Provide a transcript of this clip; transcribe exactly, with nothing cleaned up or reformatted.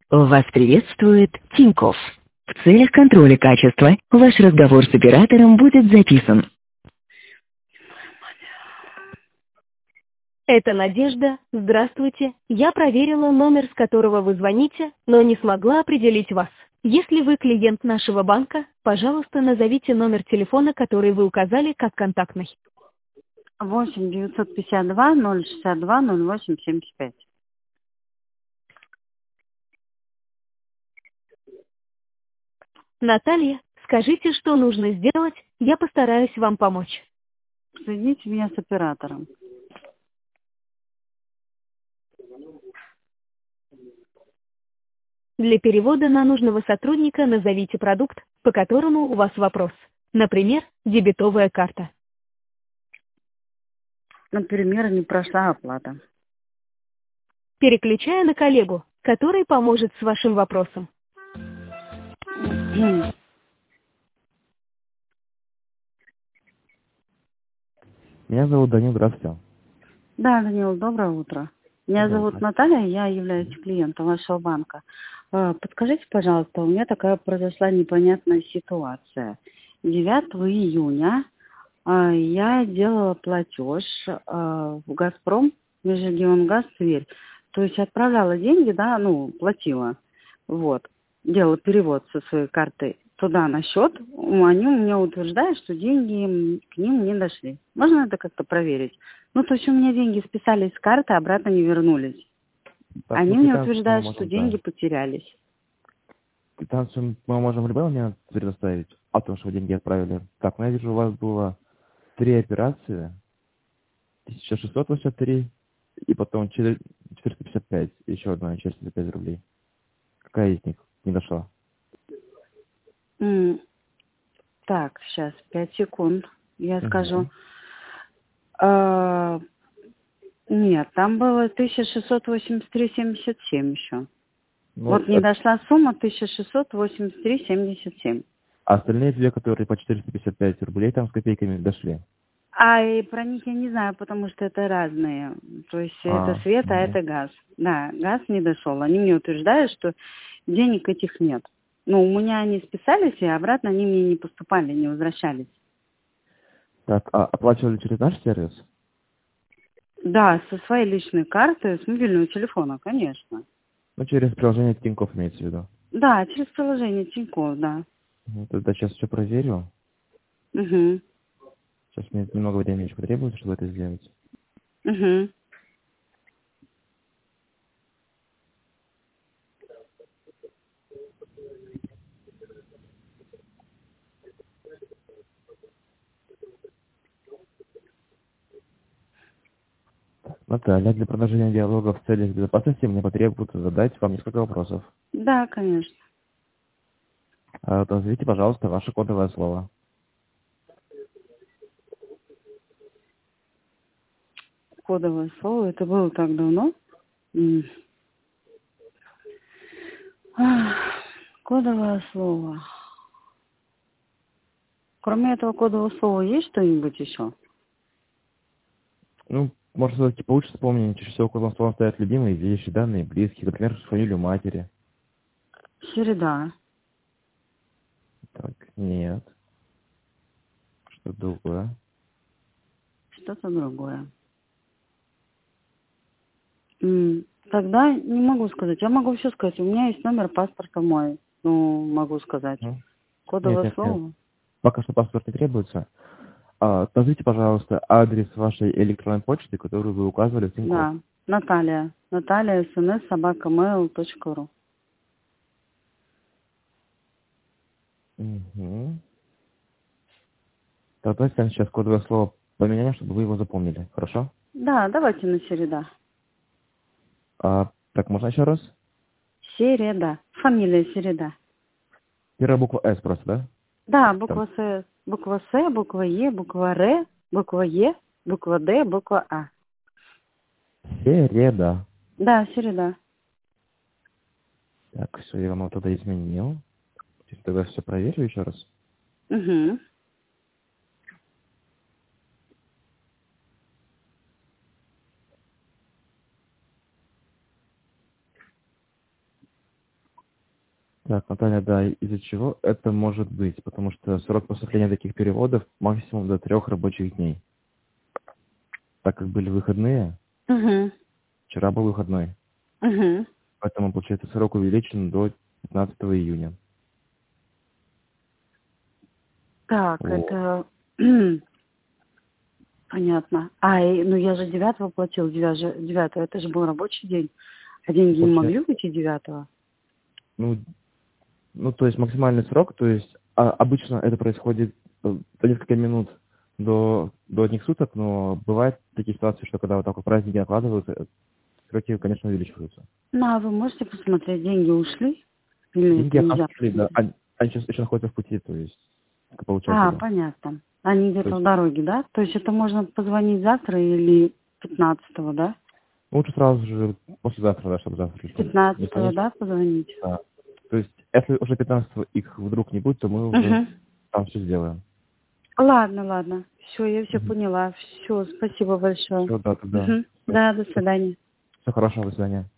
Вас приветствует Тинькофф. В целях контроля качества ваш разговор с оператором будет записан. Это Надежда. Здравствуйте. Я проверила номер, с которого вы звоните, но не смогла определить вас. Если вы клиент нашего банка, пожалуйста, назовите номер телефона, который вы указали как контактный. восемь девятьсот пятьдесят два ноль шестьдесят два ноль восемь семьдесят пять. Наталья, скажите, что нужно сделать, я постараюсь вам помочь. Соедините меня с оператором. Для перевода на нужного сотрудника назовите продукт, по которому у вас вопрос. Например, дебетовая карта. Например, не прошла оплата. Переключая на коллегу, который поможет с вашим вопросом. Меня зовут Данил, здравствуйте. Да, Данил, доброе утро. Меня Доброе зовут утро. Наталья, я являюсь клиентом вашего банка. Э, Подскажите, пожалуйста, у меня такая произошла непонятная ситуация. девятого июня э, я делала платеж э, в «Газпром», Межрегионгаз, Тверь. То есть отправляла деньги, да, ну, платила. Вот. Делала перевод со своей карты туда на счет. Они у меня утверждают, что деньги к ним не дошли. Можно это как-то проверить? Ну, то есть у меня деньги списались с карты, обратно не вернулись. Так, Они ну, мне квитанцию мы утверждают, что можем, деньги да. потерялись. Квитанцию мы можем в любой момент предоставить о том, что вы деньги отправили. Так, ну я вижу, у вас было три операции. тысяча шестьсот восемьдесят три и потом четыреста пятьдесят пять. Еще одна четыреста пять рублей. Какая из них не дошла? М, Так, сейчас, пять секунд, я скажу. Угу. А, Нет, там было тысяча шестьсот восемьдесят три семьдесят семь еще. Ну, Вот не а дошла сумма тысяча шестьсот восемьдесят три семьдесят семь. остальные две, которые по четыреста пятьдесят пять рублей там с копейками дошли. А и про них я не знаю, потому что это разные. То есть это А, свет, а ну, это газ. Да, газ не дошел. Они мне утверждают, что денег этих нет. Ну, у меня они списались, и обратно они мне не поступали, не возвращались. так, а оплачивали через наш сервис? Да, со своей личной карты, с мобильного телефона, конечно. Ну, через приложение Тинькофф имеется в виду. Да, через приложение Тинькофф, да. Ну, тогда сейчас все проверю. Угу. Сейчас мне немного времени еще потребуется, чтобы это сделать. Угу. Наталья, для продолжения диалога в целях безопасности мне потребуется задать вам несколько вопросов. Да, конечно. А, Назовите, пожалуйста, ваше кодовое слово. Кодовое слово, это было так давно. М. Ах, Кодовое слово. Кроме этого кодового слова есть что-нибудь еще? Ну, может, все-таки получше вспомнить, чаще всего кодовым словом стоят любимые вещи, данные близкие, например, фамилию матери. Середа. Так, нет. Что-то другое. Что-то другое. М, Тогда не могу сказать. Я могу все сказать. У меня есть номер паспорта мой. Ну, могу сказать. Ну, Нет, Кодовое нет, нет. слово? Пока что паспорт не требуется. А, Назовите, пожалуйста, адрес вашей электронной почты, которую вы указывали в Тинькофф. Да. Наталья. Наталья, смс, собака, mail точка ру. Угу. Так, давайте сейчас кодовое слово поменяем, чтобы вы его запомнили. Хорошо? Да, давайте на середа. А, так, можно еще раз? Середа. Фамилия Середа. Первая буква «С» просто, да? Да, Там. буква С. Буква С, буква Е, буква Р, буква Е, буква Д, буква А. Середа. Да, Середа. Так, все, я вам вот туда изменил. Теперь тогда все проверю еще раз. Угу. Так, Наталья, да, из-за чего это может быть? Потому что срок поступления таких переводов максимум до трех рабочих дней. Так как были выходные, Угу. вчера был выходной, Угу. поэтому, получается, срок увеличен до пятнадцатого июня. Так, Вот. это понятно. А, и- ну я же девятого платил, девятого, это же был рабочий день. А деньги не Получается, могли уйти девятого? ну, ну, то есть максимальный срок, то есть а, обычно это происходит э, за несколько минут до, до одних суток, но бывают такие ситуации, что когда вот так вот праздники накладываются, э, сроки, конечно, увеличиваются. Ну, а вы можете посмотреть, деньги ушли? Или Деньги это от нас нельзя ушли, да, посмотреть? они, они сейчас еще находятся в пути, то есть, как получается, А, да. понятно. Они То где-то в есть дороге, да? То есть это можно позвонить завтра или пятнадцатого, да? лучше сразу же послезавтра, да, чтобы завтра еще не Пятнадцатого, понять. да, позвонить? Да. То есть, если уже пятнадцатого их вдруг не будет, то мы уже Угу. там все сделаем. Ладно, ладно. Все, я все Угу. поняла. Все, спасибо большое. Все, да, тогда. Угу. Да, до свидания. Все хорошо, до свидания.